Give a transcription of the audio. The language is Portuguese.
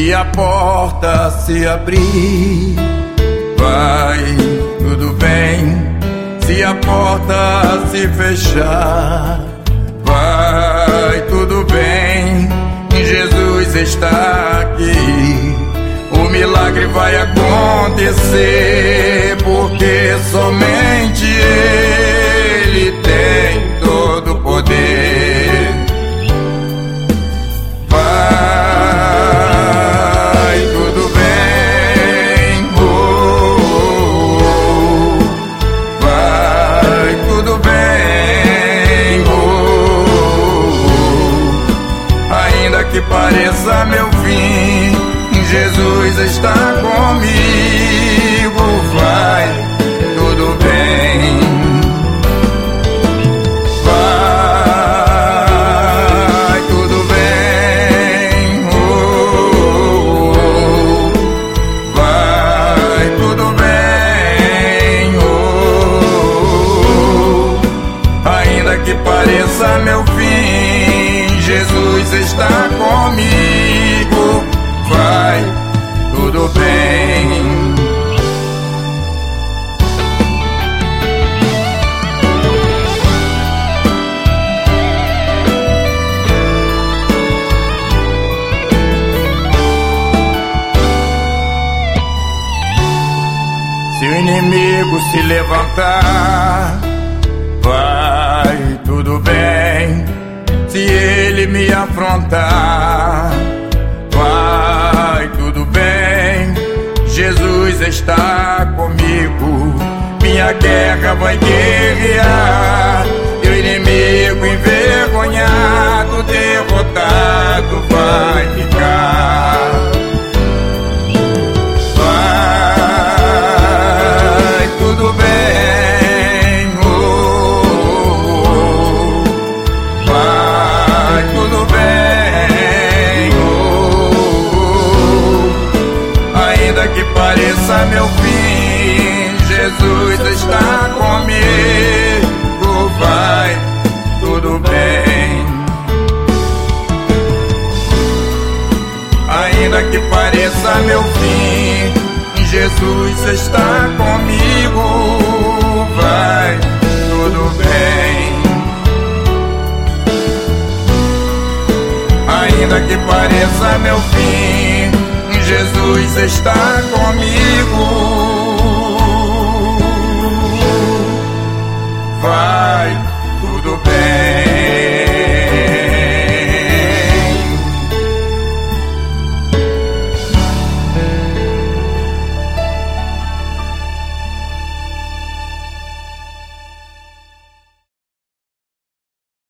Se a porta se abrir, vai tudo bem. Se a porta se fechar, vai tudo bem. Jesus está aqui, o milagre vai acontecer, porque somente Ele tem todo o poder. Vai tudo bem, vai tudo bem, ainda que pareça meu fim, Jesus está comigo. Vai tudo bem, vai tudo bem, vai tudo bem, ainda que pareça meu fim, Jesus está comigo. Vai tudo bem. Se o inimigo se levantar, vai tudo bem. Se ele me afrontar, vai tudo bem. Jesus está comigo, minha guerra vai guerrear. E o inimigo envergonhado, derrotado vai ficar. Vai tudo bem, vai tudo bem, ainda que pareça meu fim, Jesus está comigo. Vai tudo bem, ainda que pareça meu fim, Jesus está comigo. Vai tudo bem, ainda que pareça meu fim, Jesus está comigo.